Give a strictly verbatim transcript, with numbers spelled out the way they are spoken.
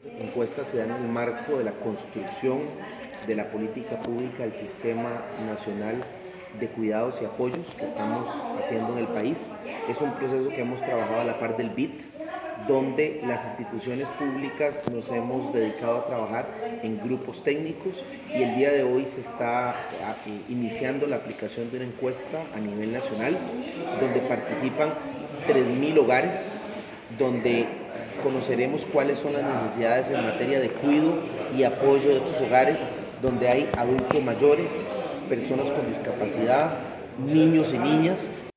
Encuestas se dan en el marco de la construcción de la política pública del Sistema Nacional de Cuidados y Apoyos que estamos haciendo en el país. Es un proceso que hemos trabajado a la par del B I T, donde las instituciones públicas nos hemos dedicado a trabajar en grupos técnicos y el día de hoy se está iniciando la aplicación de una encuesta a nivel nacional donde participan tres mil hogares, donde conoceremos cuáles son las necesidades en materia de cuidado y apoyo de estos hogares, donde hay adultos mayores, personas con discapacidad, niños y niñas,